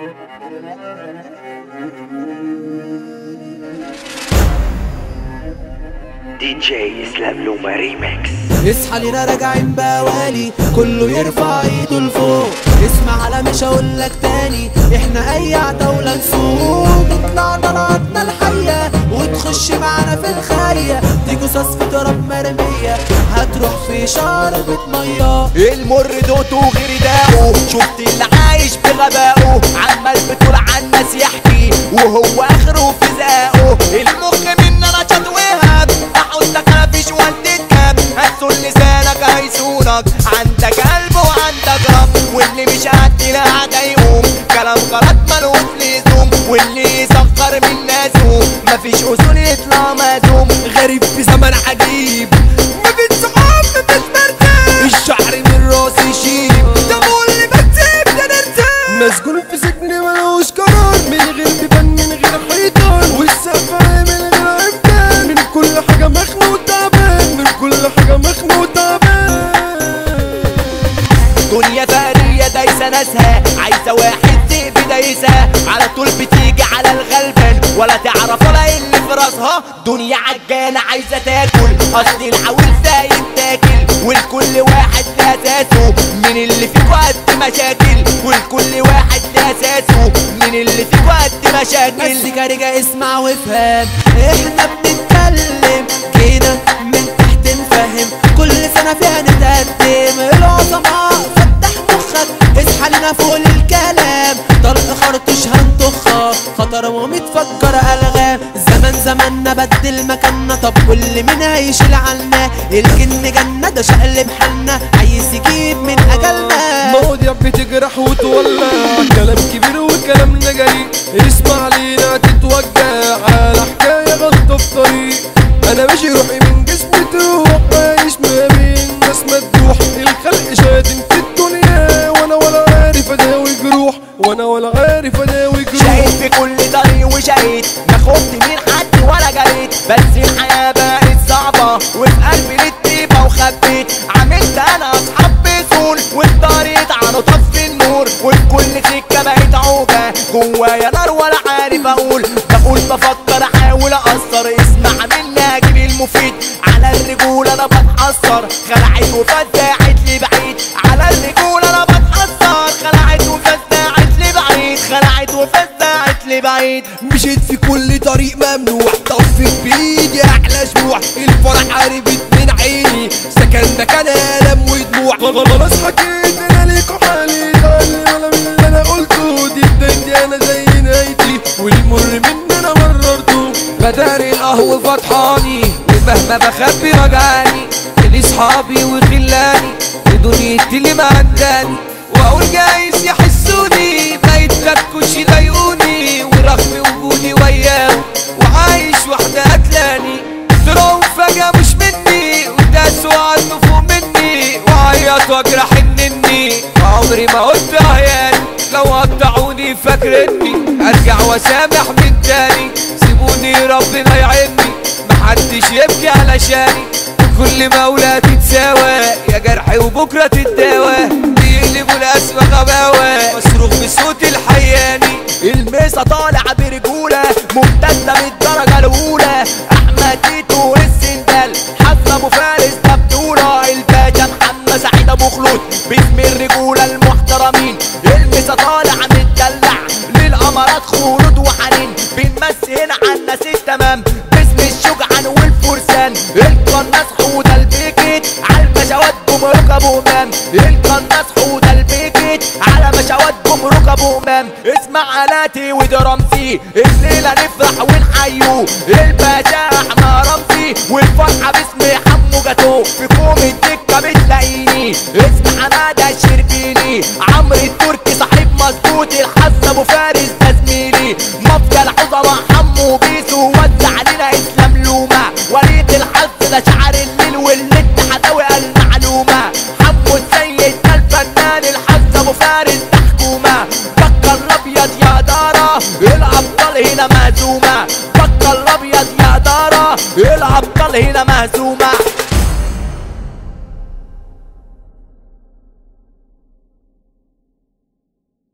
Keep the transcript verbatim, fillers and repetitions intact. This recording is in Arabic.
دي جي اسلام لوما ريمكس. اصحى لينا راجعين بوالي، كله يرفع ايده لفوق. اسمع على مش هقولك تاني، احنا اي عتاولة نسوق. نطلع طلعتنا الحية وتخش معانا في الخاية، دي قصص في تراب مرمية هتروح في شربة مية. المر دوته غير داقه، شفت اللي عايش بغبائه عمال بتقول عن ناس يحكي وهو اخره في زقاقه. المخ مننا نشاط وهاب، احطك مفيش والدة كام، هتسول لسانك هيسونك. عندك قلب وعندك رب، واللي مش قد لا هيقوم. كلام غلط ملوش لزوم، واللي يسخر من ناسه مفيش اصول يطلع مهزوم. غريب في زمن عجيب، مفيش صحاب مفيش مرتاح، الشعر من راسي يشيب. ده اللي بتسيب ده نرتاح، مسجون في سجن ملوش قرار، من غير بيبان من غير حيطان، والسقف من غير عمدان. من كل حاجة مخنوق تعبان، من كل حاجة مخنوق تعبان. دنيا فقرية دايسة ناسها، عايزة واحد ذئب دايسها. على طول بتيجي على الغلبان، ولا تعرف ولا اللي في راسها. دنيا عجانة عايزة تاكل، اصل العويل سايب تاكل. والكل واحد لأساسه، من اللي فيكوا قد مشاكل. والكل واحد لأساسه، من اللي فيكوا قد مشاكل. بس كارجة اسمع وافهم، احنا بنتكلم كده من تحت نفهم. كل سنة فيها نتقدم، العظماء فتح مخك، اصحى لنا فوق الكلام. طلق خرطوش هنطخها، خطر ومتفجر ألغام. زمان زماننا بدل مكاننا، طب كل مين هيشيل عنا؟ الجن جنة ده شقلب حالنا، عايز يجيب من أجلنا. مواضيع بتجرح وتولع، كلام كبير وكلامنا جريء. اسمع لينا تتوجع على حكاية غلطة في طريق. أنا ماشي روحي من جسمي تروح، عايش ما بين ناس مدوح. الخلق شادن في الدنيا، وأنا ولا عارف أداوي جروح، وأنا ولا عارف أداوي جروح. شايف في كل طريق وشقيت، ما خفت من حد ولا جريت. بس الحياة بقت صعبة، وفي قلبي للطيبة وخبيت. عملت أنا أصحاب بسهول، والطريق عنه طفي النور. والكل سكة بقت عوجة، جوايا نار ولا عارف أقول. بقول بفكر أحاول أقصر، اسمع مني أجيب المفيد. على الرجول أنا بتحسر، خلعت وفزعت لي بعيد. على الرجول أنا بتحسر، خلعت وفزعت لي بعيد. خلعت وفزعت لي بعيد. مشيت في كل طريق ممنوع، طفت بايدي احلى شموع. الفرح قربت من عيني، سكن مكان الم ودموع. خلاص حكيت انا ليك وحالي، ده ولا من اللي انا قلته. دي بدايتي انا زي نهايتي، والمر مني انا مررته. بداري القهوة فطحاني، ومهما بخبي رجعاني. لاصحابي وخلاني، ودنيتي اللي ما عنداني. واقول جايز يحسوني، ما يتلكوش يضايقوني. ورغم وجودي وياهم، وعايش وحدة قتلاني. طلعوا فجأة مش مني، وداسوا عنه فوق مني. وعيط واجرح انني، عمري ما قلت عياني. لو قطعوني فاكرني، ارجع واسامح من تاني. سيبوني ربنا يعيني، محدش يبكي علشاني. كل مولى تتساوى، يا جرحي وبكرة تتداوى. بيقلبوا الأسوأ غباوة، مصروخ بصوت الحياني. الميسة طالع برجولة، ممتازة من الدرجة الأولى. أحمد تيتو السندال، حسن أبو فارس ده بطولة. الباشا محمد سعيد أبو خلود، باسم الرجولة المحترمين. الميسة طالع متدلع، للأمارات خلود وحنين. بنمسي هنا على الناس التمام، باسم الشجعان والفرسان. القناص حودة البيكت، على المشاوات جمرك أبو أمام. القناص حودة البيكت، على مشاوات جمرك أبو أمام. اسمع علاتي ودرامسي، الليلة نفرح ونحيو. الباشا أحمد رمسي، والفرحة باسم حمو جاتو. في كوم الدكة بتلاقيني، اسمع ندى الشربيني. عمرو التركي صاحب مظبوط، الحظ أبو فارس ده زميلي. مافيا العظماء حمو بيسو، وزع علينا اسلام لوما. وليد الحظ ده شعر الليل، واللي انت هتاوي المعلومة. حمو السيد ده الفنان، الحظ أبو فارس ده حكومة. بكر الأبيض يا دارة، الأبطال هنا مهزومة. بكر الأبيض يا دارة، الأبطال هنا مهزومة.